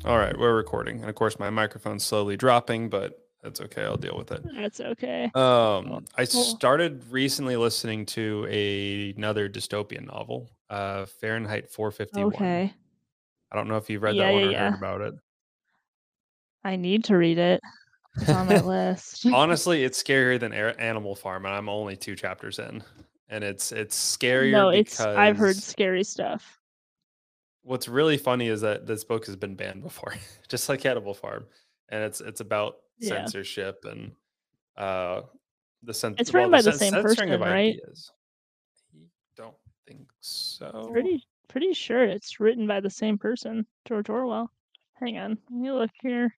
All right, we're recording. And of course, my microphone's slowly dropping, but that's okay. I'll deal with it. That's okay. I Oh, started recently listening to another dystopian novel, Fahrenheit 451. okay. I don't know if you've read that Yeah, one yeah, or heard yeah. about it. I need to read it. It's on my list. Honestly, it's scarier than Animal Farm, and I'm only 2 chapters in. And it's scarier No, I've heard because scary stuff. what's really funny is that this book has been banned before, just like Animal Farm, and it's about Yeah. censorship and uh It's written by the same censoring of person, right? ideas. I don't think so. Pretty sure it's written by the same person, George Orwell. Hang on, let me look here.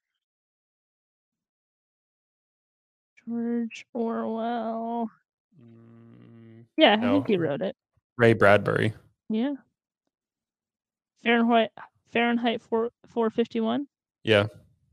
George Orwell. Yeah, I think No, he wrote it. Ray Bradbury. Yeah. Fahrenheit Fahrenheit 451. Yeah,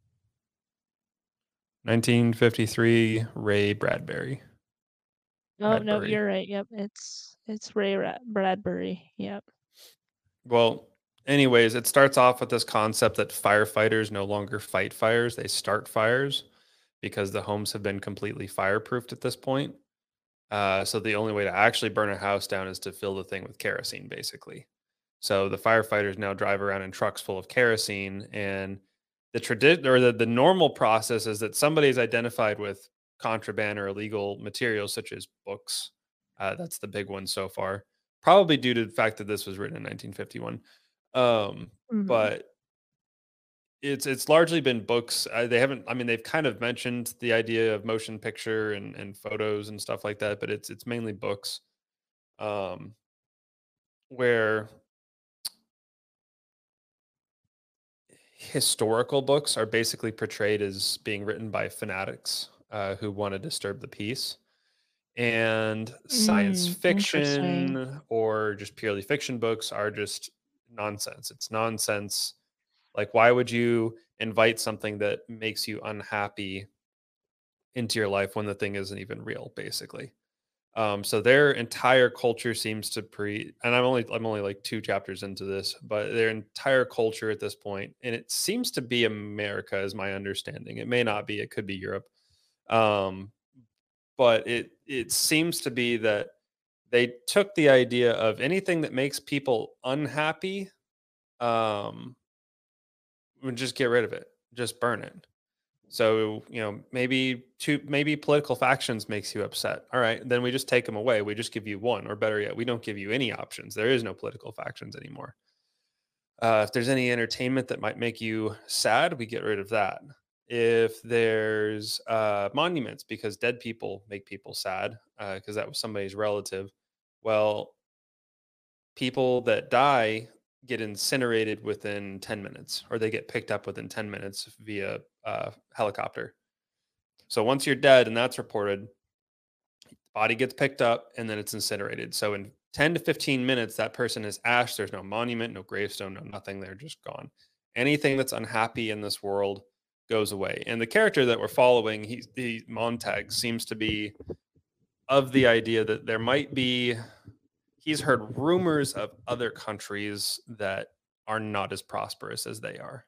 1953. Ray Bradbury. Oh, no, Bradbury. you're right. Yep, it's Ray Bradbury. Yep. Well, anyways, it starts off with this concept that firefighters no longer fight fires; they start fires because the homes have been completely fireproofed at this point. So the only way to actually burn a house down is to fill the thing with kerosene, basically. So the firefighters now drive around in trucks full of kerosene, and the normal process is that somebody is identified with contraband or illegal materials such as books. That's the big one so far, probably due to the fact that this was written in 1951. Mhm. But it's largely been books. They haven't. I mean, they've kind of mentioned the idea of motion picture and photos and stuff like that, but it's mainly books. Um, where historical books are basically portrayed as being written by fanatics who want to disturb the peace. And science Interesting. fiction or just purely fiction books are just nonsense. It's nonsense. Like, why would you invite something that makes you unhappy into your life when the thing isn't even real, basically? So their entire culture seems to and I'm only like 2 chapters into this, but their entire culture at this point, and it seems to be America, is my understanding. It may not be, it could be Europe. Um, but it seems to be that they took the idea of anything that makes people unhappy, um, and just get rid of it, just burn it. So, maybe political factions makes you upset. All right, then we just take them away. We just give you one, or better yet, we don't give you any options. There is no political factions anymore. If there's any entertainment that might make you sad, we get rid of that. If there's monuments because dead people make people sad because that was somebody's relative, well, people that die get incinerated within 10 minutes or they get picked up within 10 minutes via helicopter. So once you're dead and that's reported, the body gets picked up and then it's incinerated. So in 10 to 15 minutes, that person is ash. There's no monument, no gravestone, no nothing. They're just gone. Anything that's unhappy in this world goes away. And the character that we're following, the Montag, seems to be of the idea that there might be. He's heard rumors of other countries that are not as prosperous as they are,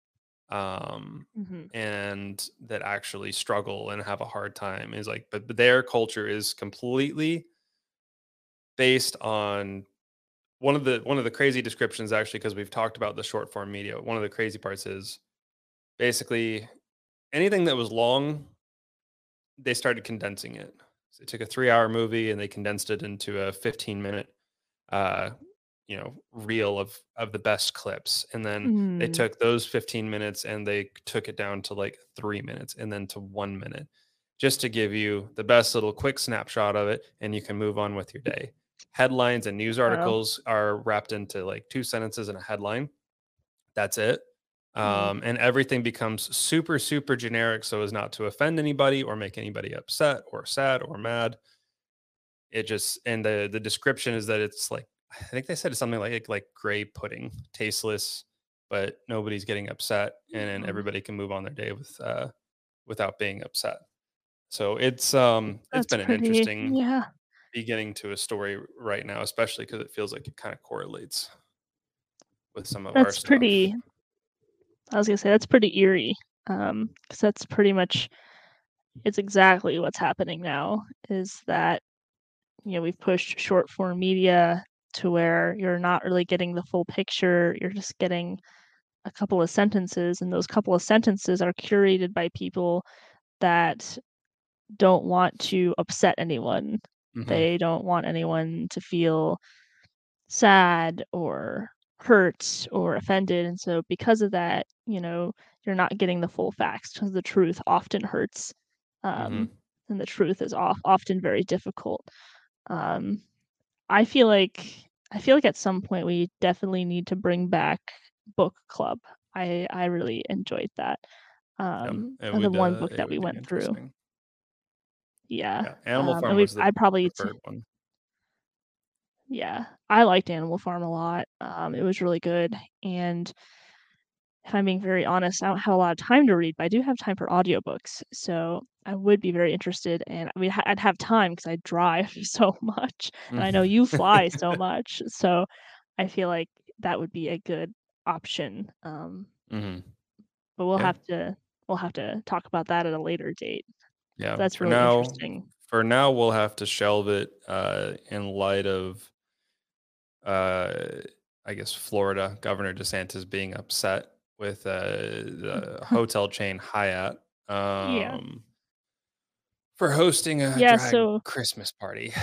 um, Mhm. and that actually struggle and have a hard time. Is like, but their culture is completely based on one of the crazy descriptions actually because we've talked about the short form media. One of the crazy parts is basically anything that was long, they started condensing it. So they took a 3 hour movie and they condensed it into a 15-minute uh, reel of the best clips. And then they Mm. took those 15 minutes and they took it down to like 3 minutes and then to 1 minute, just to give you the best little quick snapshot of it, and you can move on with your day. Headlines and news Wow. articles are wrapped into like 2 sentences in a headline. That's it. Mm. And everything becomes super, super generic so as not to offend anybody or make anybody upset or sad or mad. It just, and the description is that it's like, I think they said it's something like gray pudding, tasteless, but nobody's getting upset, and then Mm. everybody can move on their day without being upset. So it's That's been an pretty, interesting yeah. beginning to a story right now, especially because it feels like it kind of correlates with some of our That's stuff. pretty I was gonna say that's pretty eerie, because that's pretty much it's exactly what's happening now, is that, we've pushed short form media to where you're not really getting the full picture, you're just getting a couple of sentences, and those couple of sentences are curated by people that don't want to upset anyone. Hmm. They don't want anyone to feel sad or hurt or offended, and so because of that, you're not getting the full facts because the truth often hurts, Hmm. um, and the truth is often very difficult. Um, I feel like I feel like at some point we definitely need to bring back book club. I really enjoyed that. Yeah, The one book it that we would be went through. interesting. Yeah. Yeah, Animal And Farm we was the I probably preferred one. yeah, I liked Animal Farm a lot. It was really good, and if I'm being very honest, I don't have a lot of time to read, but I do have time for audiobooks, so I would be very interested, and I mean, I'd have time because I drive so much, and I know you fly so much, so I feel like that would be a good option, Hmm. but Yeah, we'll have to talk about that at a later date. yeah. That's really interesting. For now, we'll have to shelve it in light of, uh, I guess, Florida Governor DeSantis being upset with the hotel chain Hyatt Yeah. um, for hosting a Yeah, drag so Christmas party.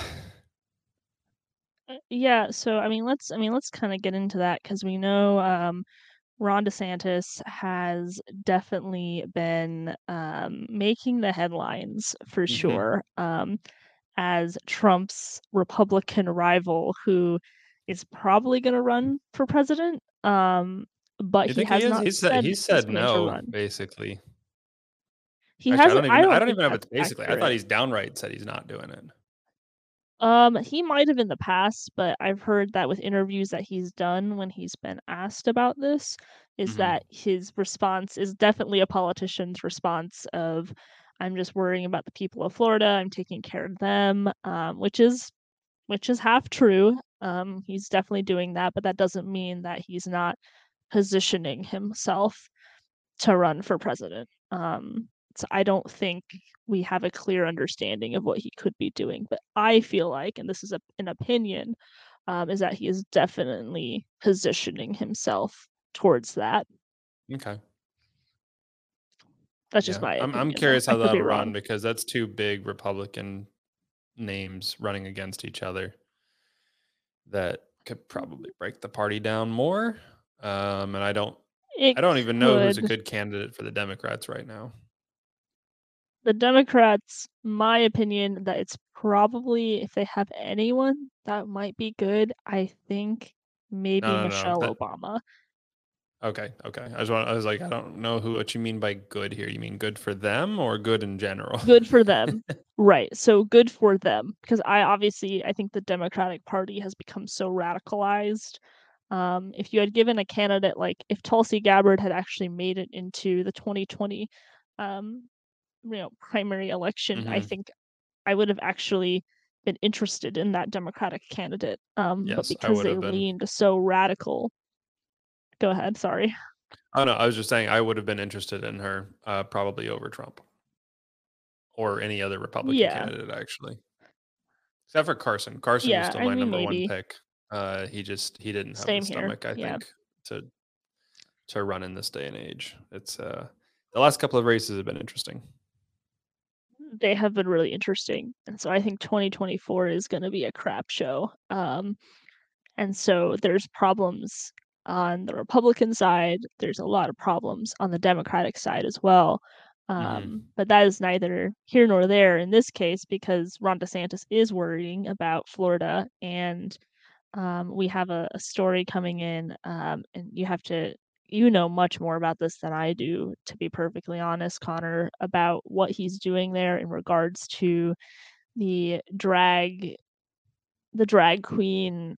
yeah, so let's kinda get into that because we know, Ron DeSantis has definitely been, making the headlines for Hmm. sure, as Trump's Republican rival who is probably gonna run for president, but You he think he has is? not He said he's said going to no, run. basically. He Actually, hasn't I I don't don't think even know if that's it's basically. I thought accurate. he's downright said he's not doing it. He might have in the past, but I've heard that with interviews that he's done when he's been asked about this, is Hmm. that his response is definitely a politician's response of, "I'm just worrying about the people of Florida, I'm taking care of them," which is half true. He's definitely doing that, but that doesn't mean that he's not positioning himself to run for president. So I don't think we have a clear understanding of what he could be doing, but I feel like, and this is an opinion, is that he is definitely positioning himself towards that. Okay. That's just Yeah, my I'm opinion, though. curious I how could be that'll run wrong. because that's two big Republican names running against each other that could probably break the party down more. And It I don't even know who's a could. good candidate for the Democrats right now. The Democrats, my opinion, that it's probably if they have anyone that might be good, I think maybe No, no, no. Michelle That Obama. okay, okay. I was like, I don't know what you mean by good here. You mean good for them or good in general? Good for them. Right, so good for them, because I think the Democratic Party has become so radicalized. If you had given a candidate if Tulsi Gabbard had actually made it into the 2020, um, primary election, I Hmm. think I would have actually been interested in that Democratic candidate, but Yes, I because would they have been. leaned so radical. Go ahead, sorry. Oh no, I was just saying I would have been interested in her probably over Trump or any other Republican Yeah, candidate actually. Except for Carson. Carson was yeah, still I my mean, number one maybe. pick. He didn't have the Same here, stomach, I yeah. think, to run in this day and age. It's the last couple of races have been interesting. They have been really interesting, and so I think 2024 is gonna be a crap show, and so there's problems on the Republican side, there's a lot of problems on the Democratic side as well, Hmm. but that is neither here nor there in this case because Ron DeSantis is worrying about Florida, and we have a story coming in, and you know much more about this than I do, to be perfectly honest, Connor, about what he's doing there in regards to the drag the drag queen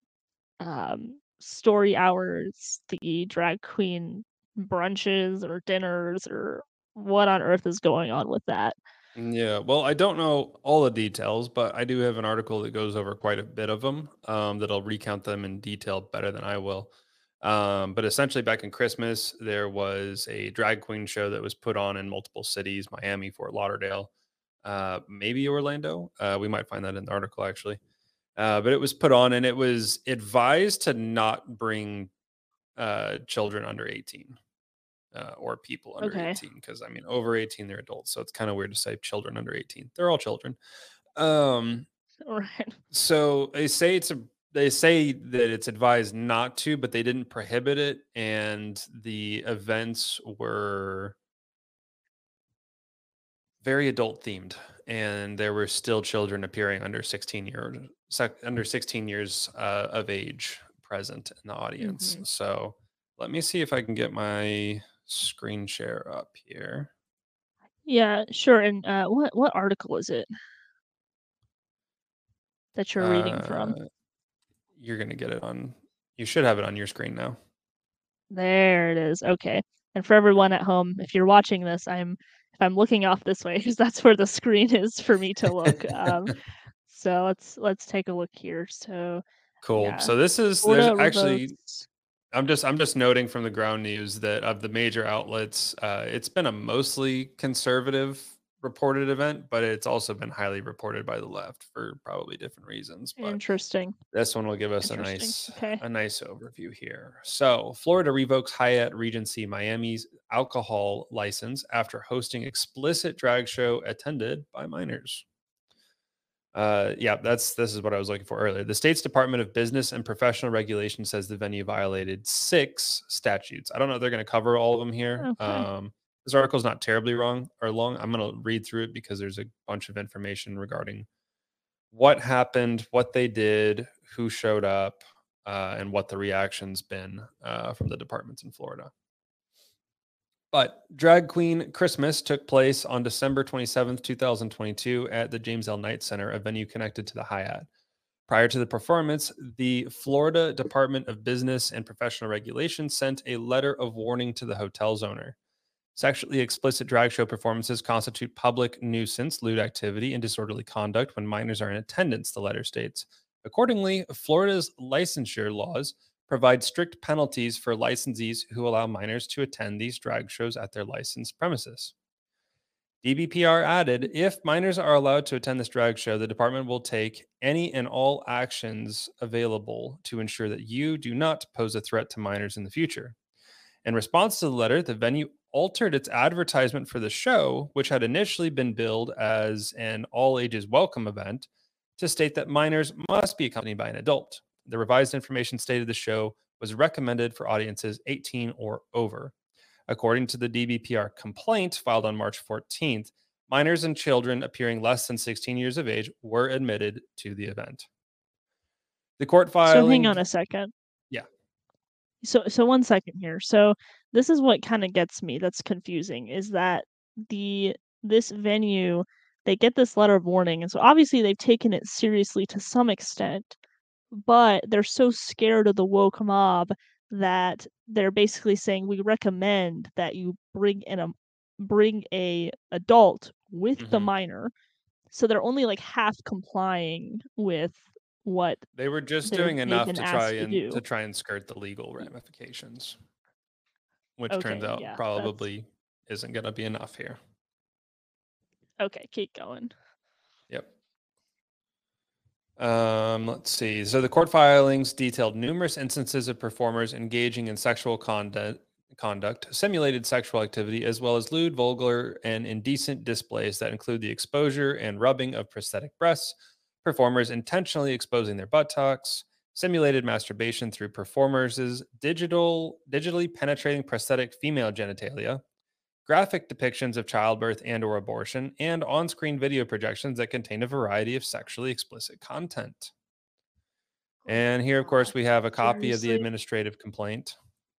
story hours, the drag queen brunches or dinners or what on earth is going on with that. Yeah, well, I don't know all the details, but I do have an article that goes over quite a bit of them. That'll recount them in detail better than I will. But essentially, back in Christmas, there was a drag queen show that was put on in multiple cities: Miami, Fort Lauderdale, maybe Orlando. We might find that in the article actually. But it was put on, and it was advised to not bring children under 18 or people under Okay. 18, because I mean, over 18, they're adults. So it's kind of weird to say children under 18. They're all children. Um, Right. so they say that it's advised not to, but they didn't prohibit it, and the events were very adult themed, and there were still children appearing under 16 years of age present in the audience. Hmm. So let me see if I can get my screen share up here. Yeah, sure. And what article is it that you're reading from? Uh, you're gonna get it on. You should have it on your screen now. There it is. Okay. And for everyone at home, if you're watching this, if I'm looking off this way, because that's where the screen is for me to look. So let's take a look here. So Cool. yeah, So this is there's Florida actually revotes. I'm just noting from the ground news that of the major outlets, it's been a mostly conservative reported event, but it's also been highly reported by the left for probably different reasons. But Interesting. this one will give us a Interesting. nice Okay. a nice overview here. So Florida revokes Hyatt Regency Miami's alcohol license after hosting explicit drag show attended by minors. Yeah, this is what I was looking for earlier. The state's Department of Business and Professional Regulation says the venue violated 6 statutes. I don't know if they're going to cover all of them here. Okay. This article is not terribly wrong or long. I'm going to read through it because there's a bunch of information regarding what happened, what they did, who showed up, and what the reaction's been from the departments in Florida. But Drag Queen Christmas took place on December 27th, 2022, at the James L. Knight Center, a venue connected to the Hyatt. Prior to the performance, the Florida Department of Business and Professional Regulation sent a letter of warning to the hotel's owner. Sexually explicit drag show performances constitute public nuisance, lewd activity, and disorderly conduct when minors are in attendance, the letter states. Accordingly, Florida's licensure laws provide strict penalties for licensees who allow minors to attend these drag shows at their licensed premises. DBPR added, if minors are allowed to attend this drag show, the department will take any and all actions available to ensure that you do not pose a threat to minors in the future. In response to the letter, the venue altered its advertisement for the show, which had initially been billed as an all ages welcome event, to state that minors must be accompanied by an adult. The revised information stated the show was recommended for audiences 18 or over. According to the DBPR complaint filed on March 14th, minors and children appearing less than 16 years of age were admitted to the event. The court So hang filing, on a second. yeah, So 1 second here. So this is what kind of gets me that's confusing is that this venue, they get this letter of warning, and so obviously they've taken it seriously to some extent, but they're so scared of the woke mob that they're basically saying we recommend that you bring a adult with the mhm. minor. So they're only like half complying with what They were just they're doing they've enough been to try asked to and do. to try and skirt the legal ramifications, which turns Okay, out yeah, that's probably isn't going to be enough here. okay, keep going. Yep. Let's see. So the court filings detailed numerous instances of performers engaging in sexual conduct, simulated sexual activity, as well as lewd, vulgar, and indecent displays that include the exposure and rubbing of prosthetic breasts, performers intentionally exposing their buttocks, simulated masturbation through performers' digitally penetrating prosthetic female genitalia, graphic depictions of childbirth and or abortion, and on-screen video projections that contain a variety of sexually explicit content. Oh And my here, of course, we gosh. have a copy of the Seriously? administrative complaint,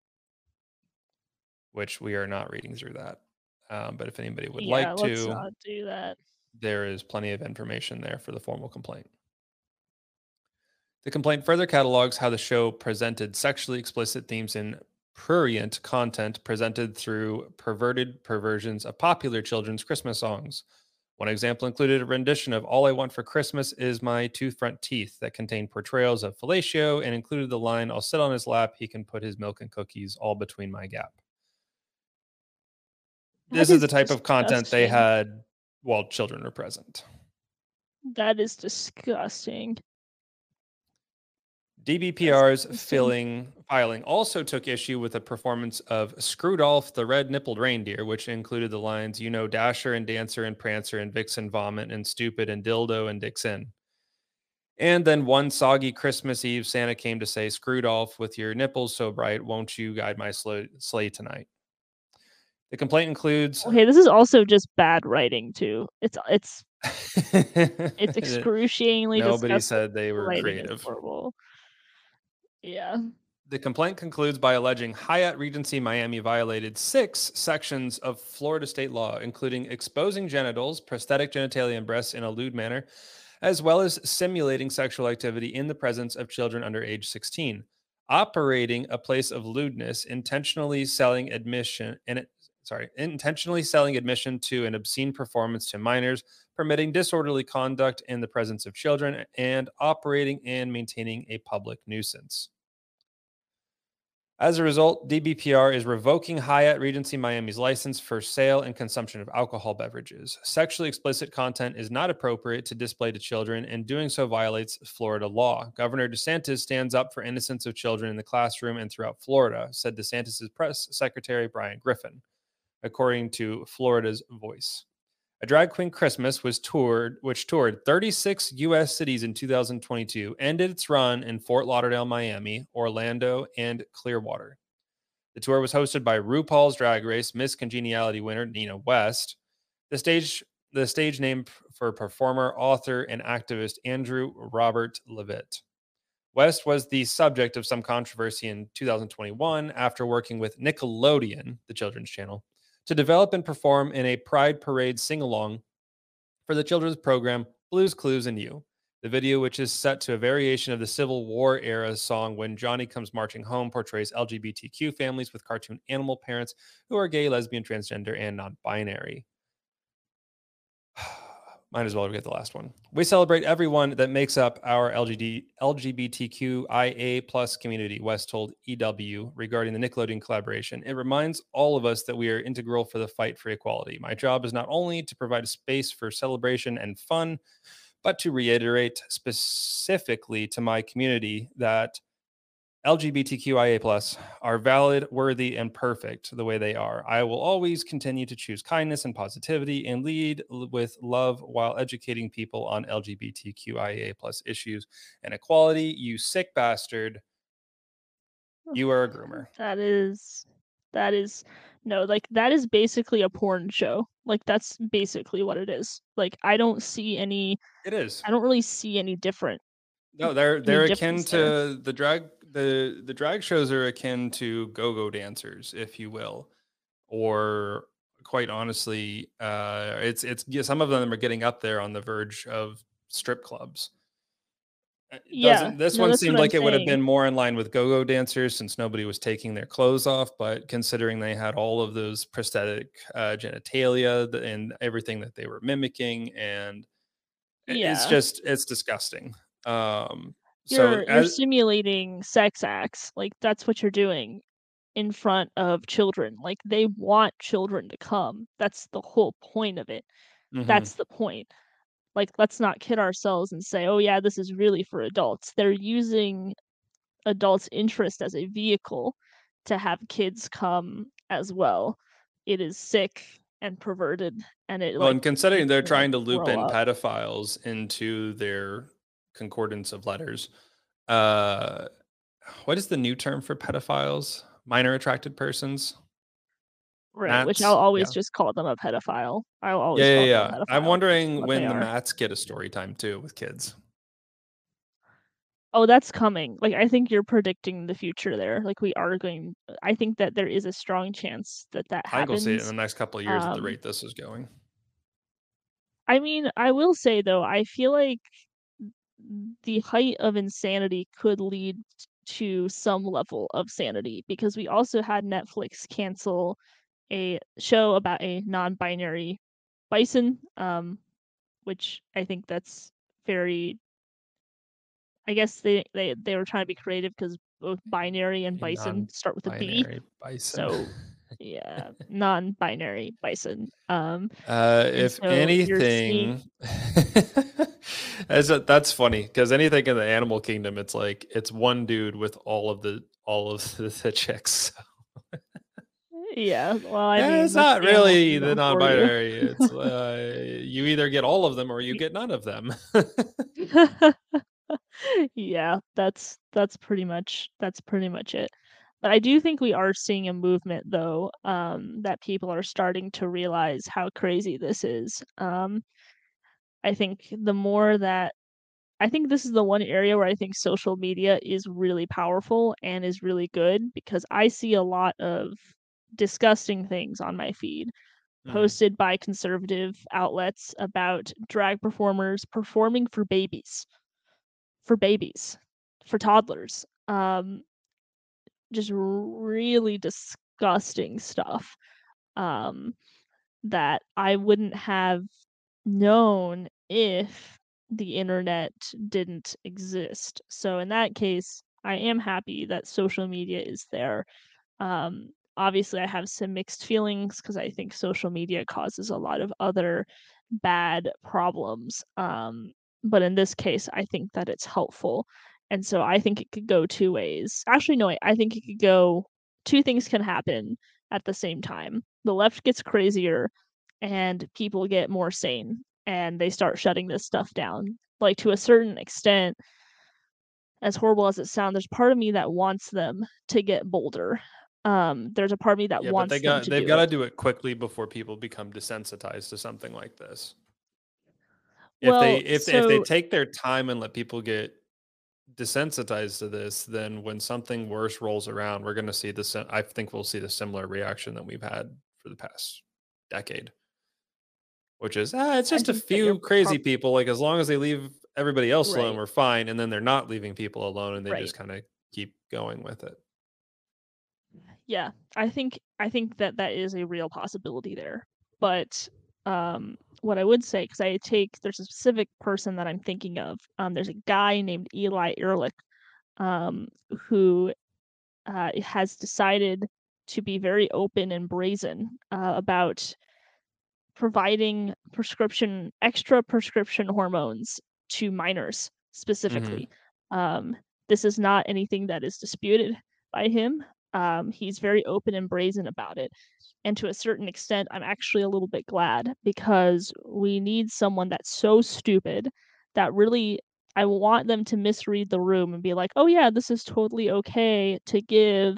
which we are not reading through that. But if anybody would Yeah, like let's to, not do that. there is plenty of information there for the formal complaint. The complaint further catalogs how the show presented sexually explicit themes in prurient content presented through perverted perversions of popular children's Christmas songs. One example included a rendition of All I Want for Christmas Is My Two Front Teeth that contained portrayals of fellatio and included the line, I'll sit on his lap, he can put his milk and cookies all between my gap. That This is is the type of content they disgusting. had while children were present. That is disgusting. That's DBPR's disgusting. filing also took issue with the performance of Screwdolph the Red Nippled Reindeer, which included the lines, you know, Dasher and Dancer and Prancer and Vixen Vomit and Stupid and Dildo and Dixon. And then one soggy Christmas Eve, Santa came to say, Screwdolph, with your nipples so bright, won't you guide my sleigh tonight? The complaint includes. Okay, this is also just bad writing too. It's excruciatingly Nobody disgusting. said they The were writing is creative. horrible. Yeah. The complaint concludes by alleging Hyatt Regency Miami violated 6 sections of Florida state law, including exposing genitals, prosthetic genitalia, and breasts in a lewd manner, as well as simulating sexual activity in the presence of children under age 16, operating a place of lewdness, intentionally selling admission to an obscene performance to minors, permitting disorderly conduct in the presence of children, and operating and maintaining a public nuisance. As a result, DBPR is revoking Hyatt Regency Miami's license for sale and consumption of alcohol beverages. Sexually explicit content is not appropriate to display to children, and doing so violates Florida law. Governor DeSantis stands up for innocence of children in the classroom and throughout Florida, said DeSantis' press secretary, Brian Griffin, according to Florida's Voice. A Drag Queen Christmas which toured 36 U.S. cities in 2022, ended its run in Fort Lauderdale, Miami, Orlando, and Clearwater. The tour was hosted by RuPaul's Drag Race Miss Congeniality winner Nina West. The stage name for performer, author, and activist Andrew Robert Levitt. West was the subject of some controversy in 2021 after working with Nickelodeon, the children's channel, to develop and perform in a Pride Parade sing-along for the children's program Blues Clues and You. The video, which is set to a variation of the Civil War era song When Johnny Comes Marching Home, portrays LGBTQ families with cartoon animal parents who are gay, lesbian, transgender, and non-binary. Might as well get the last one. We celebrate everyone that makes up our LGBTQIA plus community, West told EW regarding the Nickelodeon collaboration. It reminds all of us that we are integral for the fight for equality. My job is not only to provide a space for celebration and fun, but to reiterate specifically to my community that LGBTQIA plus are valid, worthy, and perfect the way they are. I will always continue to choose kindness and positivity and lead with love while educating people on LGBTQIA plus issues and equality. You sick bastard. You are a groomer. That is no, like, that is basically a porn show. Like, that's basically what it is. Like, It is. I don't really see No, any they're akin difference there. to the drag shows are akin to go-go dancers, if you will. Or quite honestly, it's yeah, some of them are getting up there on the verge of strip clubs. It Yeah. doesn't this No, one that's what seemed I'm like it would have saying. been more in line with go-go dancers since nobody was taking their clothes off, but considering they had all of those prosthetic genitalia and everything that they were mimicking, and Yeah. it's disgusting. Um, so You're simulating sex acts. Like, that's what you're doing in front of children. Like, they want children to come. That's the whole point of it. mhm. That's the point. Like, let's not kid ourselves and say, "Oh, yeah, this is really for adults." They're using adults' interest as a vehicle to have kids come as well. It is sick and perverted, and it, Well, like, and considering needs they're to, like, trying to loop grow in up. pedophiles into their concordance of letters, uh, what is the new term for pedophiles? Minor attracted persons? Right, which I'll Mats? always Yeah. just call them a pedophile. I'll Yeah, always yeah, call them a yeah. I'm pedophile. That's wondering what they when the are. Mats get a story time too with kids. Oh, that's coming. Like, I think you're predicting the future there. Like, I think that there is a strong chance that that I think we'll see it in the happens. next couple of years at the Um, rate this is going. I mean, I will say though, I feel like the height of insanity could lead to some level of sanity because we also had Netflix cancel a show about a non-binary bison. which I think that's very. I guess they were trying to be creative because both binary and A bison start with a B. non-binary bison. So yeah, non-binary bison. And If so you're seeing anything, that's funny because anything in the animal kingdom, it's like it's one dude with all of the chicks. yeah, well, I Yeah, mean, it's that's not the animal really the kingdom for you. non-binary. It's you either get all of them or you Y get none of them. Yeah, that's pretty much it. But I do think we are seeing a movement though, that people are starting to realize how crazy this is. I think the more that I think this is the one area where I think social media is really powerful and is really good because I see a lot of disgusting things on my feed Mhm. posted by conservative outlets about drag performers performing for babies, for toddlers. Just really disgusting stuff um, that I wouldn't have known if the internet didn't exist. So in that case, I am happy that social media is there. Obviously, I have some mixed feelings because I think social media causes a lot of other bad problems. But in this case, I think that it's helpful. And so I think it could go two ways. Actually, no, wait, I think it could go two things can happen at the same time. The left gets crazier and people get more sane and they start shutting this stuff down. Like to a certain extent, as horrible as it sounds, there's part of me that wants them to get bolder. There's a part of me that Yeah, but wants them to they've do got it. to do it quickly before people become desensitized to something like this. Well, If they so take their time and let people get desensitized to this, then when something worse rolls around, we're going to see this. I think we'll see the similar reaction that we've had for the past decade, which is it's I just a think that you're few crazy prob people. Like as long as they leave everybody else alone, right, we're fine. And then they're not leaving people alone, and they right. just kind of keep going with it. Yeah, I think that that is a real possibility there. But what I would say, because there's a specific person that I'm thinking of. There's a guy named Eli Ehrlich, um, who has decided to be very open and brazen about providing extra prescription hormones to minors Hmm. specifically. Um, this is not anything that is disputed by him. He's very open and brazen about it. And to a certain extent, I'm actually a little bit glad because we need someone that's so stupid that really I want them to misread the room and be like, oh, yeah, this is totally okay to give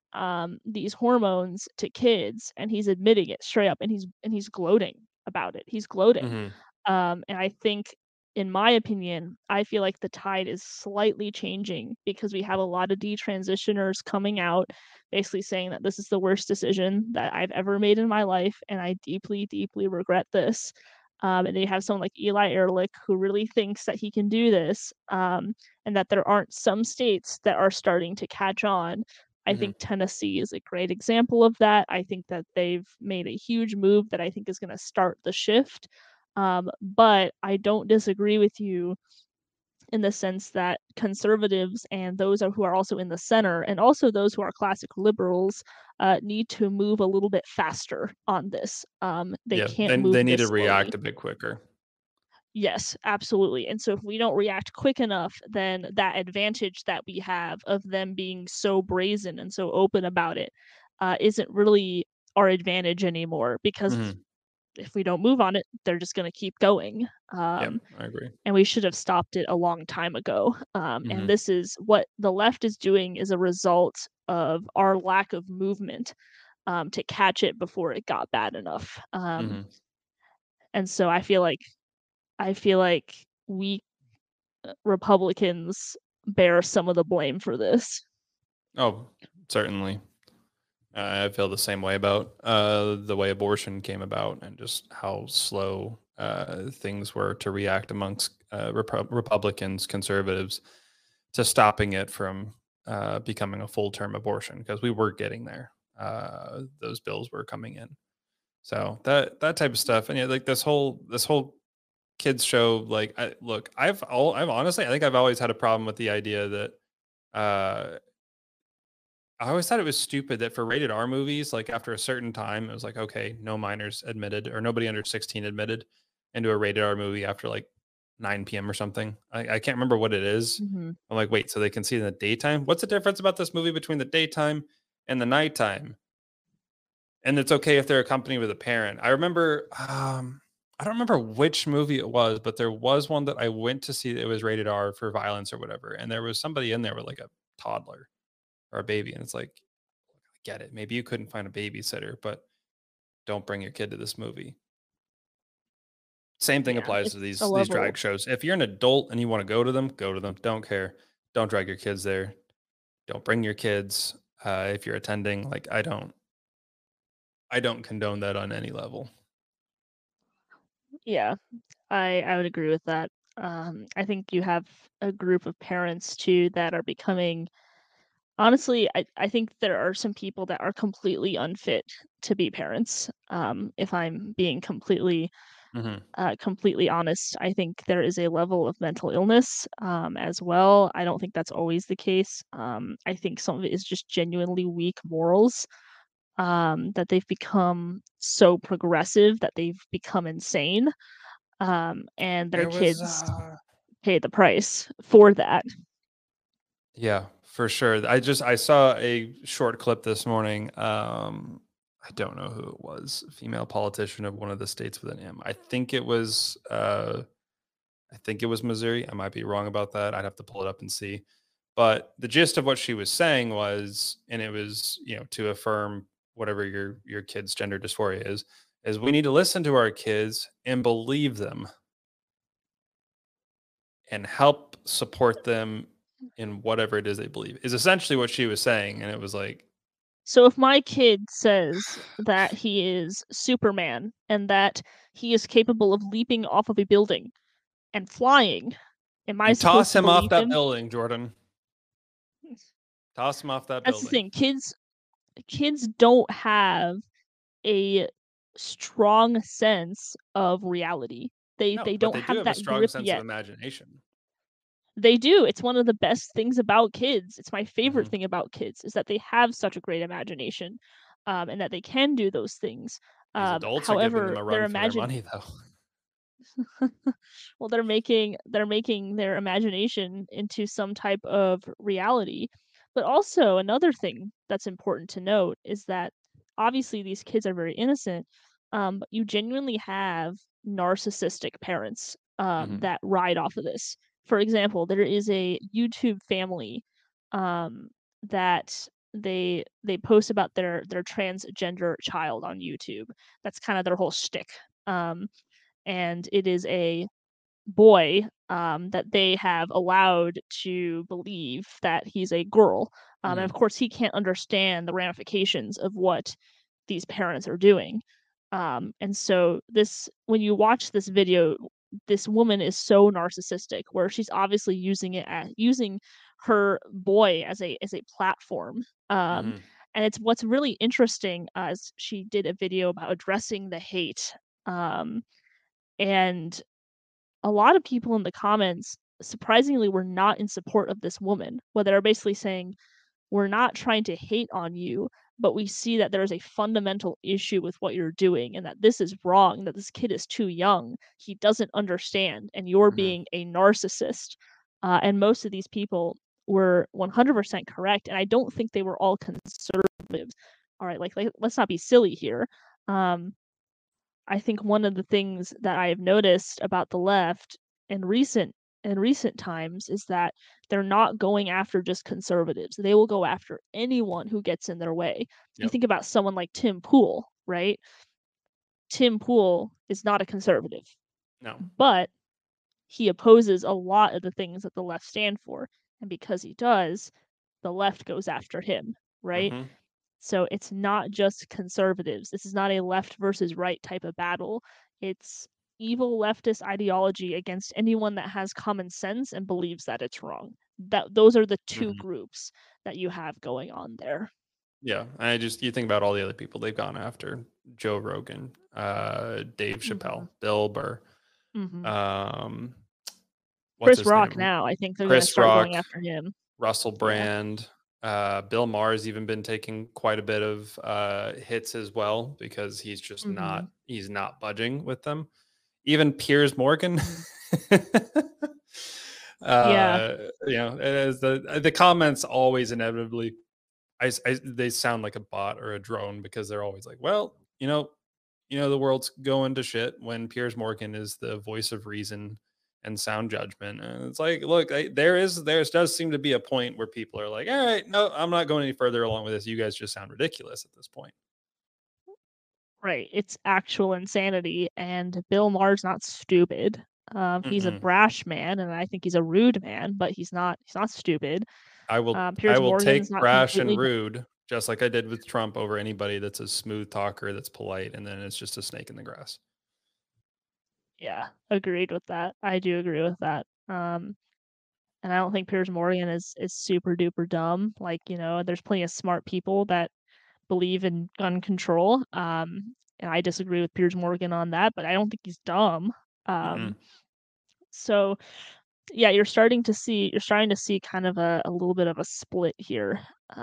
these hormones to kids, and he's admitting it straight up, and he's gloating about it. He's gloating, Hmm. and I think, in my opinion, I feel like the tide is slightly changing because we have a lot of detransitioners coming out, basically saying that this is the worst decision that I've ever made in my life, and I deeply, deeply regret this. And then you have someone like Eli Ehrlich who really thinks that he can do this, and that there aren't some states that are starting to catch on. I Hmm. think Tennessee is a great example of that. I think that they've made a huge move that I think is going to start the shift. But I don't disagree with you in the sense that conservatives and who are also in the center, and also those who are classic liberals, need to move a little bit faster on this. They Yeah, can't they move need this to slowly. react a bit quicker. Yes, absolutely. And so if we don't react quick enough, then that advantage that we have of them being so brazen and so open about it isn't really our advantage anymore because Hmm. if we don't move on it, they're just going to keep going. Yeah, I agree. And we should have stopped it a long time ago. And Hmm. this is what the left is doing is a result of our lack of movement to catch it before it got bad enough. Hmm. And so I feel like we Republicans bear some of the blame for this. Oh, certainly. I feel the same way about the way abortion came about and just how slow things were to react amongst Republicans, conservatives, to stopping it from becoming a full term abortion because we were getting there. Those bills were coming in, so that type of stuff, and yeah, like this whole kids show, like, I've honestly, I think I've always had a problem with the idea that uh I always thought it was stupid that for rated R movies, like after a certain time, it was like, okay, no minors admitted or nobody under 16 admitted into a rated R movie after like 9 p.m. or something. I can't remember what it is. Mhm. I'm like, wait, so they can see in the daytime? What's the difference about this movie between the daytime and the nighttime? And it's okay if they're accompanied with a parent. I don't remember which movie it was, but there was one that I went to see that was rated R for violence or whatever. And there was somebody in there with like a toddler or a baby. And it's like, get it. Maybe you couldn't find a babysitter, but don't bring your kid to this movie. Same thing Yeah, applies to it's a these level. drag shows. If you're an adult and you want to go to them, go to them. Don't care. Don't drag your kids there. Don't bring your kids if you're attending. Like I don't condone that on any level. Yeah, I would agree with that. I think you have a group of parents too that are becoming. Honestly, I think there are some people that are completely unfit to be parents. If I'm being Hmm. completely honest, I think there is a level of mental illness as well. I don't think that's always the case. I think some of it is just genuinely weak morals, that they've become so progressive that they've become insane, and their There was kids pay the price for that. Yeah, for sure. I saw a short clip this morning. I don't know who it was. A female politician of one of the states with an M. I think it was Missouri. I might be wrong about that. I'd have to pull it up and see. But the gist of what she was saying was, and it was, to affirm whatever your kid's gender dysphoria is we need to listen to our kids and believe them and help support them in whatever it is they believe, is essentially what she was saying. And it was like, So if my kid says that he is Superman and that he is capable of leaping off of a building and flying, am I you supposed toss to him off believe that him? building, Jordan. Toss him off that That's the building. thing. Kids don't have a strong sense of reality. No, They but don't they do have have a that strong grip sense of yet. imagination. They do. It's one of the best things about kids. It's my favorite Hmm. thing about kids is that they have such a great imagination, and that they can do those things. These adults are giving them However, a their run for their imagine money, though. well, they're making their imagination into some type of reality. But also another thing that's important to note is that obviously these kids are very innocent, but you genuinely have narcissistic parents Hmm. that ride off of this. For example, there is a YouTube family um, that they post about their transgender child on YouTube. That's kind of their whole shtick. Um, and it is a boy, that they have allowed to believe that he's a girl. And Hmm. of course, he can't understand the ramifications of what these parents are doing. And so when you watch this video, this woman is so narcissistic, where she's obviously using her boy as a platform. Um, Hmm. and it's what's really interesting, as she did a video about addressing the hate. Um, and a lot of people in the comments surprisingly were not in support of this woman, where they're basically saying, "We're not trying to hate on you, but we see that there is a fundamental issue with what you're doing and that this is wrong, that this kid is too young. He doesn't understand, and you're Hmm. being a narcissist." And most of these people were 100% correct, and I don't think they were all conservatives. All right, like let's not be silly here. Um, I think one of the things that I have noticed about the left in recent times is that they're not going after just conservatives. They will go after anyone who gets in their way. You Yep. think about someone like Tim Pool, right? Tim Pool is not a conservative, No. but he opposes a lot of the things that the left stand for. And because he does, the left goes after him, right? Hmm. So it's not just conservatives. This is not a left versus right type of battle. It's evil leftist ideology against anyone that has common sense and believes that it's wrong. That those are the two Hmm. groups that you have going on there. Yeah. You think about all the other people they've gone after: Joe Rogan, Dave Mhm. Chappelle, Bill Burr. Mhm. Um, what's Chris his Rock name? now, I think they're gonna Chris start going Rock, after him. Russell Yeah. Brand, Bill Maher's even been taking quite a bit of hits as well because Mhm. he's not budging with them. Even Piers Morgan. Mhm. Yeah. As the comments always inevitably, they sound like a bot or a drone because they're always like, well, the world's going to shit when Piers Morgan is the voice of reason and sound judgment. And it's like, look, there does seem to be a point where people are like, all right, no, I'm not going any further along with this. You guys just sound ridiculous at this point. Right, it's actual insanity, and Bill Maher's not stupid. He's a Mm-mm. brash man, and I think he's a rude man, but he's not stupid. I Piers will Morgan's take not brash and completely rude, just like I did with Trump, over anybody that's a smooth talker, that's polite, and then it's just a snake in the grass. yeah, agreed with that. I do agree with that. And I don't think Piers Morgan is super duper dumb. Like, there's plenty of smart people that believe in gun control. And I disagree with Piers Morgan on that, but I don't think he's dumb. Mm-mm. Um, so yeah, you're starting to see kind of a little bit of a split here.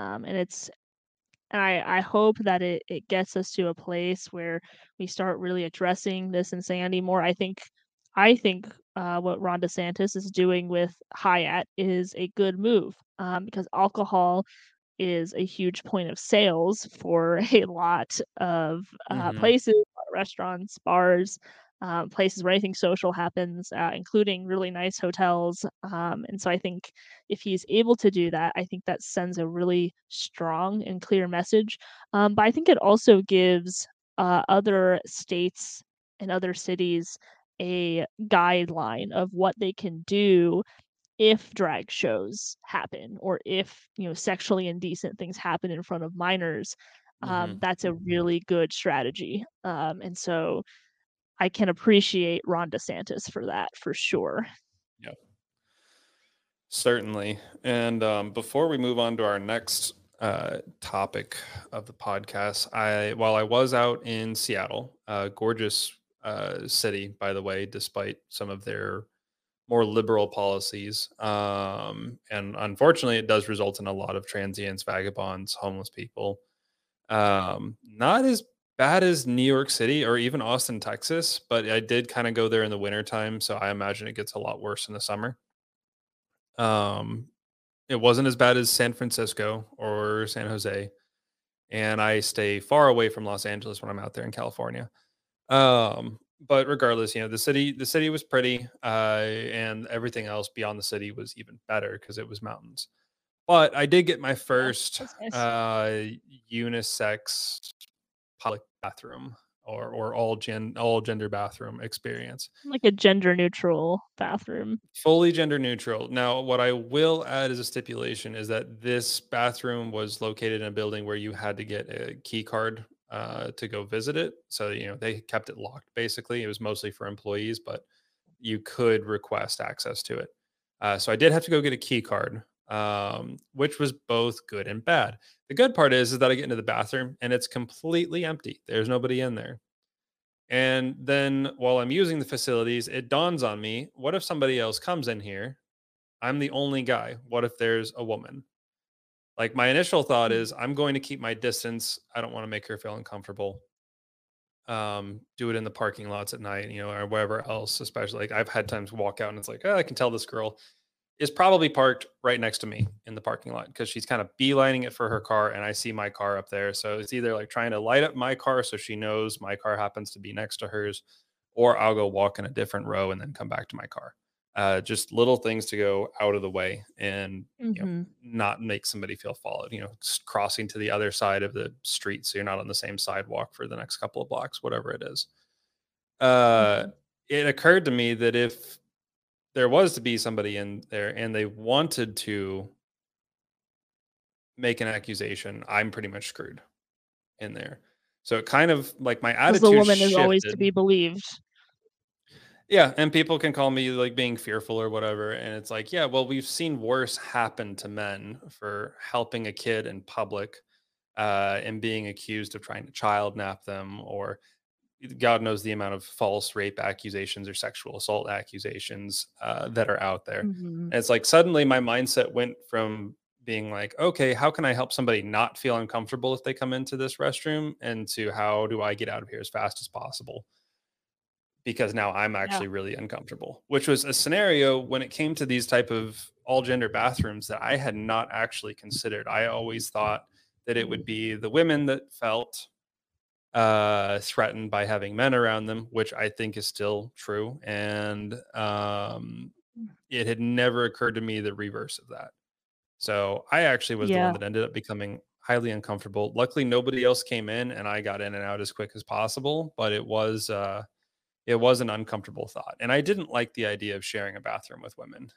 And I hope that it gets us to a place where we start really addressing this insanity more. I think what Ron DeSantis is doing with Hyatt is a good move, because alcohol is a huge point of sales for a lot of Mm-hmm. places, restaurants, bars, places where anything social happens, including really nice hotels. And so I think if he's able to do that, I think that sends a really strong and clear message. But I think it also gives other states and other cities a guideline of what they can do if drag shows happen or if sexually indecent things happen in front of minors. Mm-hmm. That's a really good strategy, and so I can appreciate Ron DeSantis for that for sure. Yeah. Certainly. And before we move on to our next topic of the podcast, while I was out in Seattle, gorgeous city, by the way, despite some of their more liberal policies. And unfortunately, it does result in a lot of transients, vagabonds, homeless people. Not as bad as New York City or even Austin, Texas, but I did kind of go there in the wintertime. So I imagine it gets a lot worse in the summer. Um, it wasn't as bad as San Francisco or San Jose, and I stay far away from Los Angeles when I'm out there in California. But regardless, the city was pretty, and everything else beyond the city was even better because it was mountains. But I did get my Yeah, first that's nice. uh, unisex public bathroom or all gender bathroom experience. Like a gender neutral bathroom. Fully gender neutral. Now, what I will add as a stipulation is that this bathroom was located in a building where you had to get a key card to go visit it. So, they kept it locked basically. It was mostly for employees, but you could request access to it. So I did have to go get a key card, which was both good and bad. The good part is that I get into the bathroom and it's completely empty. There's nobody in there. And then while I'm using the facilities, it dawns on me, what if somebody else comes in here? I'm the only guy. What if there's a woman? Like my initial thought Mm. is I'm going to keep my distance. I don't want to make her feel uncomfortable. Do it in the parking lots at night, or wherever else, especially like I've had times walk out and it's like, oh, I can tell this girl is probably parked right next to me in the parking lot because she's kind of beelining it for her car and I see my car up there. So it's either like trying to light up my car so she knows my car happens to be next to hers, or I'll go walk in a different row and then come back to my car. Just little things to go out of the way and Mhm. not make somebody feel followed. Crossing to the other side of the street so you're not on the same sidewalk for the next couple of blocks, whatever it is. Uh, Mhm. it occurred to me that if there was to be somebody in there and they wanted to make an accusation, I'm pretty much screwed in there. So it kind of like my 'Cause the attitude woman is always to shifted. be believed. Yeah, and people can call me like being fearful or whatever. And it's like, yeah, well, we've seen worse happen to men for helping a kid in public and being accused of trying to child nap them or God knows the amount of false rape accusations or sexual assault accusations that are out there. Mhm. And it's like suddenly my mindset went from being like, okay, how can I help somebody not feel uncomfortable if they come into this restroom, and to how do I get out of here as fast as possible? Because now I'm Yeah. actually really uncomfortable, which was a scenario when it came to these type of all gender bathrooms that I had not actually considered. I always thought that it would be the women that felt threatened by having men around them, which I think is still true. And it had never occurred to me the reverse of that. So I actually was the one Yeah. that ended up becoming highly uncomfortable. Luckily, nobody else came in, and I got in and out as quick as possible. But it was an uncomfortable thought, and I didn't like the idea of sharing a bathroom with women.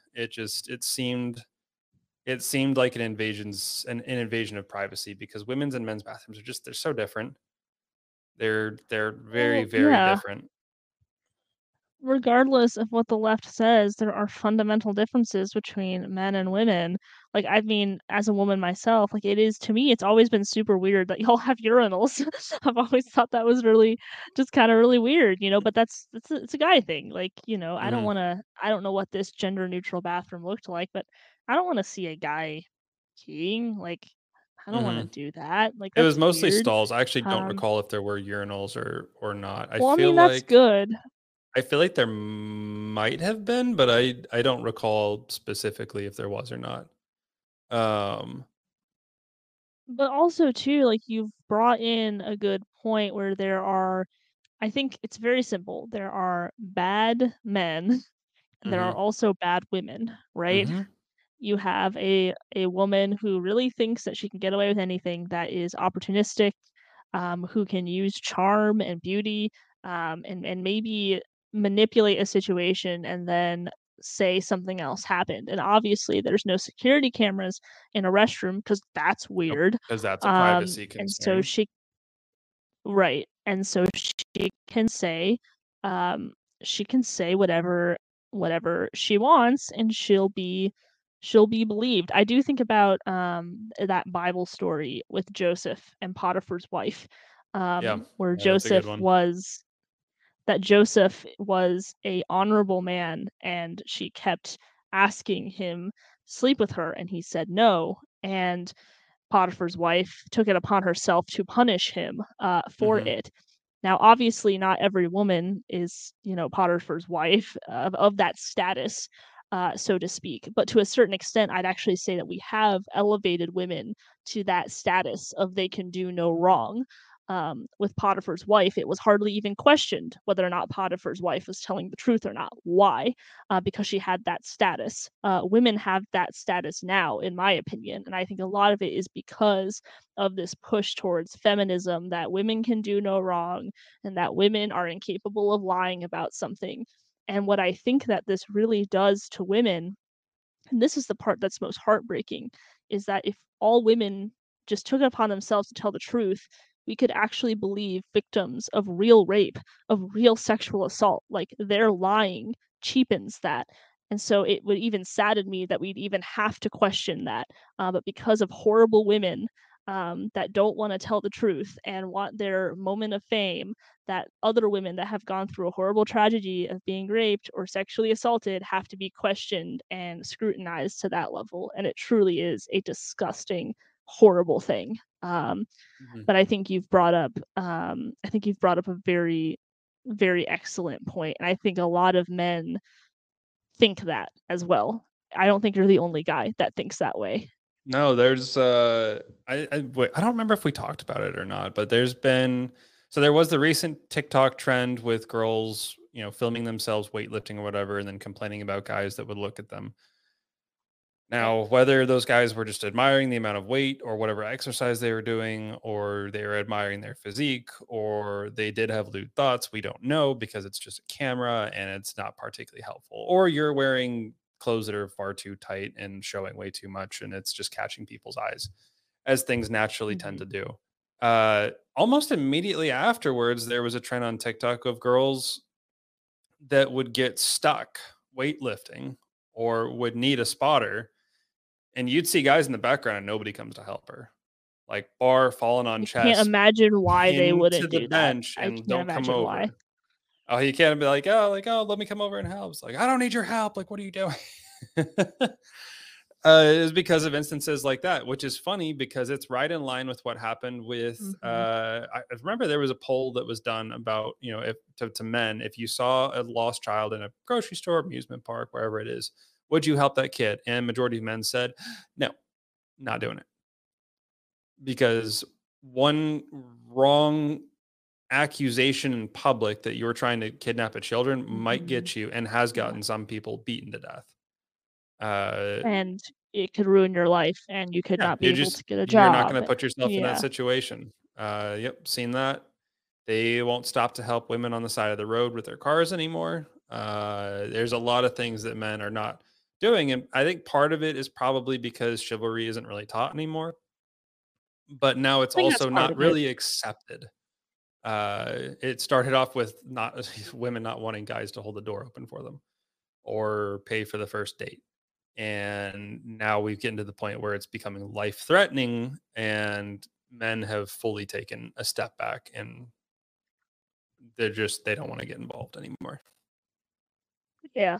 It seemed like an invasion of privacy, because women's and men's bathrooms are just they're so different. They're very, Well, very yeah. different. Regardless of what the left says, there are fundamental differences between men and women. Like, I mean, as a woman myself, like, it is to me, it's always been super weird that y'all have urinals. I've always thought that was really just kinda really weird, but that's it's a guy thing. Like, Mhm, I don't know what this gender neutral bathroom looked like, but I don't wanna see a guy peeing. Like, I don't wanna mhm. do that. Like, It that's was mostly weird. stalls. I actually don't Um, recall if there were urinals or not. well, I mean, that's good. I feel like there might have been, but I don't recall specifically if there was or not. Um, But also too, like, you've brought in a good point where I think it's very simple. There are bad men and there are mhm, also bad women, right? mhm, You have a woman who really thinks that she can get away with anything, that is opportunistic, who can use charm and beauty, and maybe manipulate a situation and then say something else happened. And obviously, there's no security cameras in a restroom because that's nope, weird. 'cause that's a privacy And so concern. she Right, and so um, she can say whatever she wants, and she'll be believed. I do think about, that Bible story with Joseph and Potiphar's wife, Yeah, where yeah, that's a good one. Joseph was a honorable man, and she kept asking him sleep with her, and he said no, and Potiphar's wife took it upon herself to punish him for Mhm, it. Now, obviously, not every woman is, Potiphar's wife of that status, so to speak. But to a certain extent, I'd actually say that we have elevated women to that status of they can do no wrong. With Potiphar's wife, it was hardly even questioned whether or not Potiphar's wife was telling the truth or not. Why? Because she had that status. Women have that status now, in my opinion. And I think a lot of it is because of this push towards feminism that women can do no wrong and that women are incapable of lying about something. And what I think that this really does to women, and this is the part that's most heartbreaking, is that if all women just took it upon themselves to tell the truth, we could actually believe victims of real rape, of real sexual assault. Like, their lying cheapens that. And so it would even sadden me that we'd even have to question that. But because of horrible women that don't want to tell the truth and want their moment of fame, that other women that have gone through a horrible tragedy of being raped or sexually assaulted have to be questioned and scrutinized to that level. And it truly is a disgusting, horrible thing. mhm. But I think you've brought up a very, very excellent point. And I think a lot of men think that as well. I don't think you're the only guy that thinks that way. No, there's I don't remember if we talked about it or not, but there was the recent TikTok trend with girls, filming themselves weightlifting or whatever, and then complaining about guys that would look at them. Yep. Now, whether those guys were just admiring the amount of weight or whatever exercise they were doing, or they were admiring their physique, or they did have lewd thoughts, we don't know, because it's just a camera and it's not particularly helpful. Or you're wearing clothes that are far too tight and showing way too much, and it's just catching people's eyes, as things naturally tend Mhm. to do. Almost immediately afterwards, there was a trend on TikTok of girls that would get stuck weightlifting or would need a spotter, and you'd see guys in the background and nobody comes to help her. like bar falling on I can't chest, imagine why they pinned to wouldn't the do that. bench, I and can't don't come imagine why. over. Oh, he can't be like, oh, let me come over and help. It's like, I don't need your help. Like, what are you doing? Is because of instances like that, which is funny because it's right in line with what happened with. Mhm. I remember there was a poll that was done about, if to men, if you saw a lost child in a grocery store, amusement park, wherever it is, would you help that kid? And majority of men said, no, not doing it, because one wrong accusation in public that you're trying to kidnap a children might Mhm. get you, and has Yeah. gotten some people beaten to death. Uh, And it could ruin your life, and you could Yeah, not be able to get a you're not job. gonna put yourself in that Yeah. situation. Yep, seen that. They won't stop to help women on the side of the road with their cars anymore. There's a lot of things that men are not doing, and I think part of it is probably because chivalry isn't really taught anymore, but now it's I think that's also part not of it. really accepted. It started off with not women not wanting guys to hold the door open for them or pay for the first date. And now we've getting to the point where it's becoming life threatening, and men have fully taken a step back, and they don't want to get involved anymore. Yeah,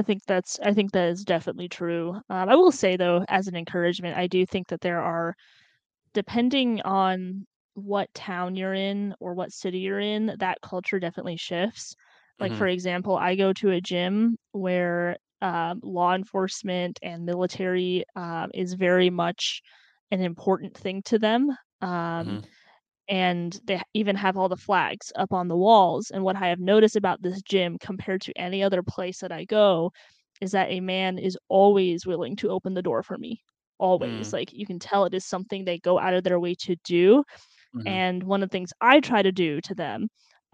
I think that is definitely true. I will say though, as an encouragement, I do think that there are, depending on what town you're in or what city you're in, that culture definitely shifts. Like Hmm. for example, I go to a gym where law enforcement and military is very much an important thing to them. Um, Hmm. and even have all the flags up on the walls. And what I have noticed about this gym compared to any other place that I go is that a man is always willing to open the door for me. Always. Hmm. Like you can tell it is something they go out of their way to do. Hmm. And one of the things I try to do to them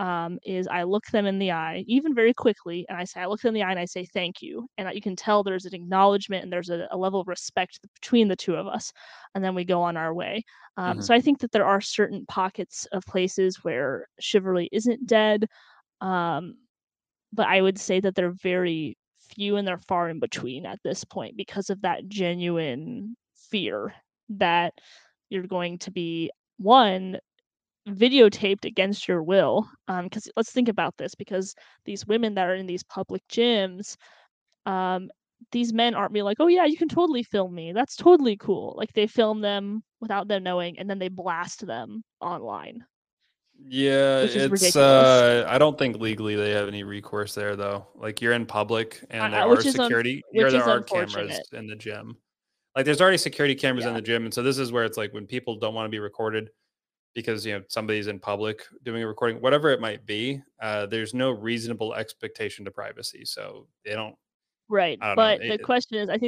is I look them in the eye, even very quickly, and I look them in the eye and I say, thank you. And you can tell there's an acknowledgement and there's a level of respect between the two of us. And then we go on our way. Hmm. So I think that there are certain pockets of places where chivalry isn't dead. Um, but I would say that they're very few and they're far in between at this point because of that genuine fear that you're going to be, one, videotaped against your will. Because let's think about this, because these women that are in these public gyms, um, these men aren't being like, "Oh yeah, you can totally film me. That's totally cool." Like they film them without them knowing, and then they blast them online, Yeah, which is it's ridiculous. I don't think legally they have any recourse there though. Like, you're in public and there are Which is security, which there is are cameras unfortunate. in the gym. Like, there's already security cameras in Yeah. the gym, and so this is where it's like when people don't want to be recorded because somebody's in public doing a recording, whatever it might be. There's no reasonable expectation to privacy, so they don't. Right, I don't know. but the question is,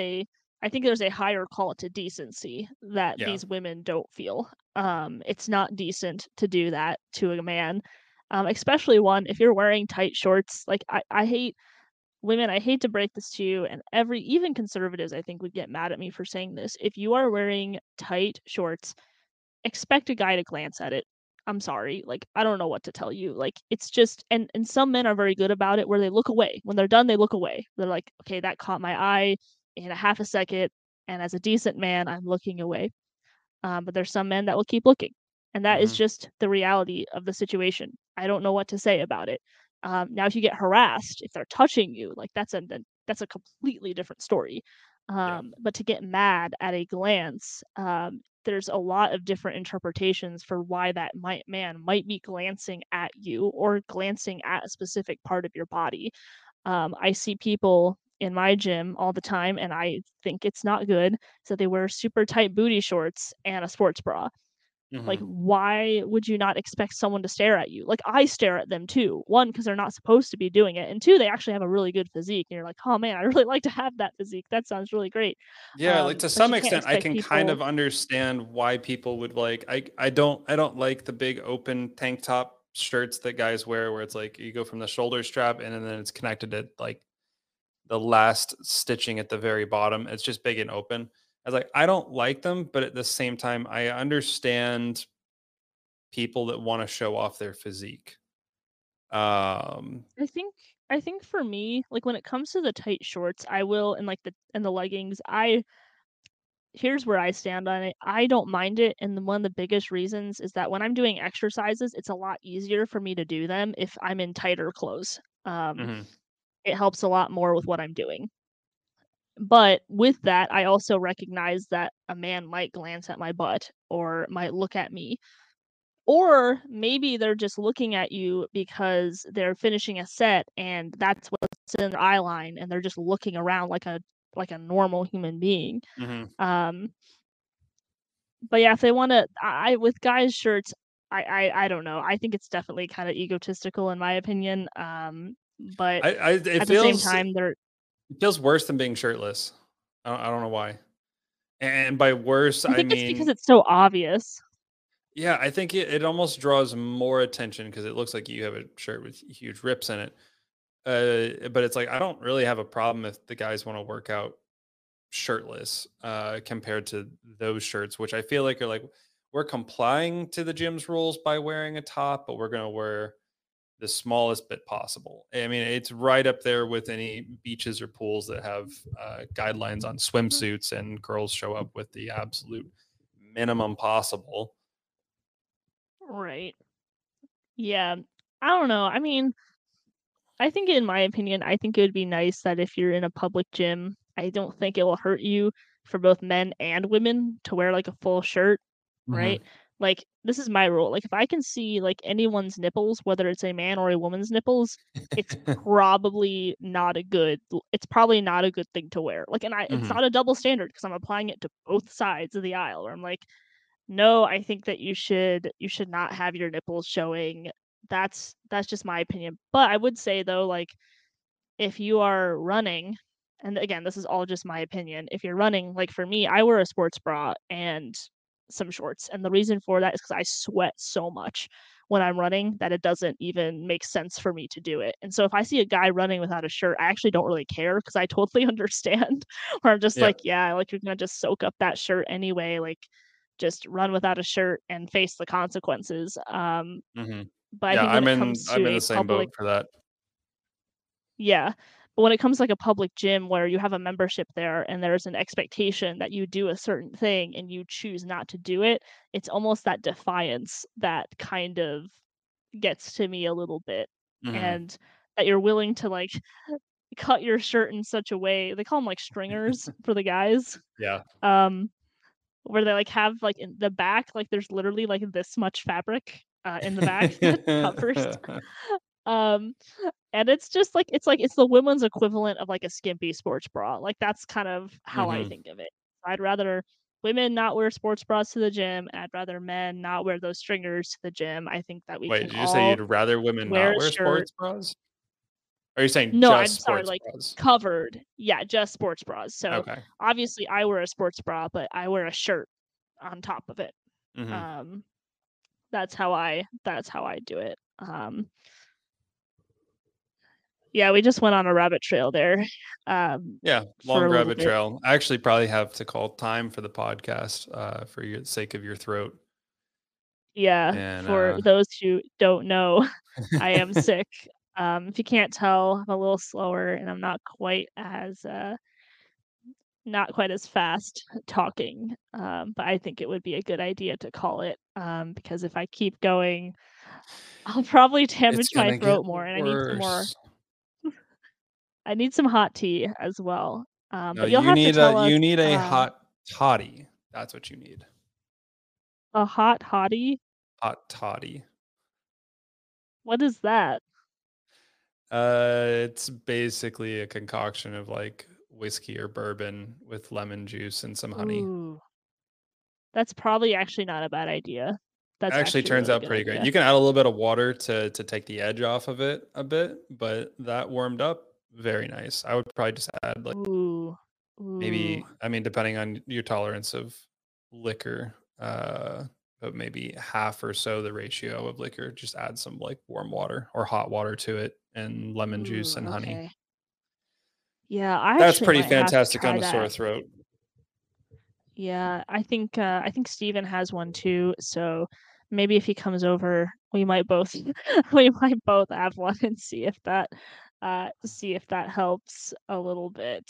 I think there's a higher call to decency that Yeah. these women don't feel. It's not decent to do that to a man, especially one if you're wearing tight shorts. Like I hate women. I hate to break this to you, and even conservatives, I think, would get mad at me for saying this. If you are wearing tight shorts, expect a guy to glance at it. I'm sorry, like, I don't know what to tell you, like, it's just, and some men are very good about it where they look away. When they're done, they look away. They're like, "Okay, that caught my eye in a half a second, and as a decent man, I'm looking away." But there's some men that will keep looking, and that is Hmm. just the reality of the situation. I don't know what to say about it. Now, if you get harassed, if they're touching you, like that's a completely different story. Yeah. But to get mad at a glance, there's a lot of different interpretations for why man might be glancing at you or glancing at a specific part of your body. I see people in my gym all the time, and I think it's not good. So they wear super tight booty shorts and a sports bra. Like, Hmm. why would you not expect someone to stare at you? Like, I stare at them too. One, because they're not supposed to be doing it, and two, they actually have a really good physique, and you're like, oh man, I really like to have that physique. That sounds really great. Yeah, like, to But some you can't extent, I expect can kind people. of understand why people would like. I don't like the big open tank top shirts that guys wear, where it's like you go from the shoulder strap and then it's connected at like the last stitching at the very bottom. It's just big and open. I was like, I don't like them, but at the same time, I understand people that want to show off their physique. Um, I think I think for me, like when it comes to the tight shorts, I will, and like the leggings, here's where I stand on it. I don't mind it, and one of the biggest reasons is that when I'm doing exercises, it's a lot easier for me to do them if I'm in tighter clothes. Um, Mhm. it helps a lot more with what I'm doing. But with that, I also recognize that a man might glance at my butt or might look at me. Or maybe they're just looking at you because they're finishing a set and that's what's in their eye line and they're just looking around like a normal human being. Mhm. Um, but yeah, if they wanna I with guys' shirts, I don't know. I think it's definitely kinda egotistical in my opinion, but I at the same time, they're it feels worse than being shirtless. I don't know why. And by worse, I I think it's because mean, it's so obvious. yeah, I think it almost draws more attention because it looks like you have a shirt with huge rips in it. But it's like I don't really have a problem if the guys want to work out shirtless compared to those shirts, which I feel like are like we're complying to the gym's rules by wearing a top, but we're gonna wear the smallest bit possible. I mean, it's right up there with any beaches or pools that have guidelines on swimsuits, and girls show up with the absolute minimum possible. Right. Yeah. I don't know. I mean, I think in my opinion, I think it would be nice that if you're in a public gym, I don't think it will hurt you for both men and women to wear like a full shirt, Hmm. right? Like this is my rule. Like if I can see like anyone's nipples, whether it's a man or a woman's nipples, it's probably not a good thing to wear. Like and it's Hmm. not a double standard because I'm applying it to both sides of the aisle where I'm like, no, I think that you should not have your nipples showing. That's just my opinion. But I would say though, like if you are running, and again, this is all just my opinion. If you're running, like for me, I wear a sports bra and some shorts. And the reason for that is because I sweat so much when I'm running that it doesn't even make sense for me to do it. And so if I see a guy running without a shirt, I actually don't really care because I totally understand. Where I'm just Yeah. like, yeah, like you're gonna just soak up that shirt anyway. Like just run without a shirt and face the consequences. Hmm. But I Yeah, think when it comes I'm to in the a same public boat for that. yeah. But when it comes to, like, a public gym where you have a membership there and there's an expectation that you do a certain thing and you choose not to do it, it's almost that defiance that kind of gets to me a little bit, Hmm. and that you're willing to, like, cut your shirt in such a way they call them, like, stringers for the guys, Yeah. um, where they, like, have, like, in the back, like, there's literally, like, this much fabric, in the back that covers, um and it's just like it's the women's equivalent of, like, a skimpy sports bra, like, that's kind of how I Hmm. think of it. I'd rather women not wear sports bras to the gym, and I'd rather men not wear those stringers to the gym. I think that we Wait, can did you say all you'd rather women wear not a wear shirt. sports bras? Or are you saying No, just I'm sorry, sports like, bras? covered. Yeah, just sports bras. So, Okay. obviously, I wear a sports bra, but I wear a shirt on top of it. Hmm. Um, that's how I do it. Yeah, we just went on a rabbit trail there, Yeah, for long a little rabbit bit. trail. I actually probably have to call time for the podcast for your sake of your throat. Yeah, And for those who don't know, I am sick. If you can't tell, I'm a little slower and I'm not quite as fast talking. But I think it would be a good idea to call it because if I keep going, I'll probably it's damage my gonna get throat more and worse. I need some hot tea as well. No, But you'll have to tell us you need a hot toddy. That's what you need. a hot hottie. Hot toddy. What is that? It's basically a concoction of like whiskey or bourbon with lemon juice and some honey. Ooh, that's probably actually not a bad idea. That's Actually actually a turns really out good pretty great. idea. You can add a little bit of water to take the edge off of it a bit, but that warmed up, very nice. I would probably just add like Ooh. Ooh. maybe, I mean, depending on your tolerance of liquor, but maybe half or so the ratio of liquor. Just add some like warm water or hot water to it and lemon juice Ooh, and honey. okay. Yeah, I That's actually pretty might have to fantastic try on a sore that. throat. Yeah, I think Steven has one too, so maybe if he comes over, we might both we might both have one and see if that helps a little bit.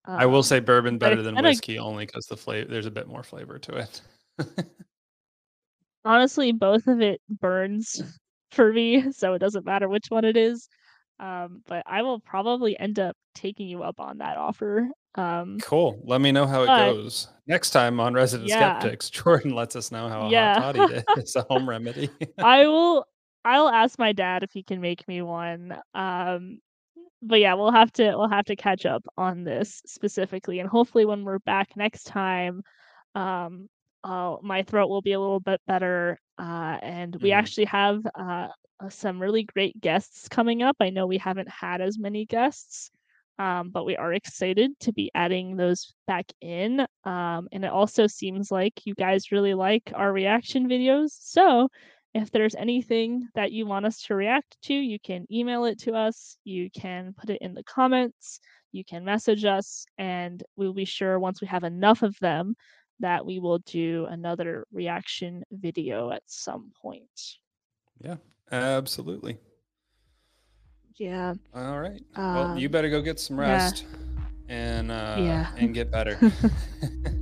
I will say bourbon But better it's than been a whiskey only because the flavor there's a bit more flavor to it. honestly, both of it burns for me, so it doesn't matter which one it is. But I will probably end up taking you up on that offer. Cool. Let me know how it But goes. Next time on Resident yeah, Skeptics, Jordan lets us know how a hot yeah. toddy is a home remedy. I will I'll ask my dad if he can make me one. But yeah, we'll have to catch up on this specifically, and hopefully when we're back next time, um, my throat will be a little bit better, and we Mhm. actually have, some really great guests coming up. I know we haven't had as many guests, but we are excited to be adding those back in, and it also seems like you guys really like our reaction videos, so if there's anything that you want us to react to, you can email it to us, you can put it in the comments, you can message us, and we'll be sure once we have enough of them that we will do another reaction video at some point. Yeah, absolutely. Yeah. All right. Well, you Um, better go get some yeah. rest and Yeah. and get better.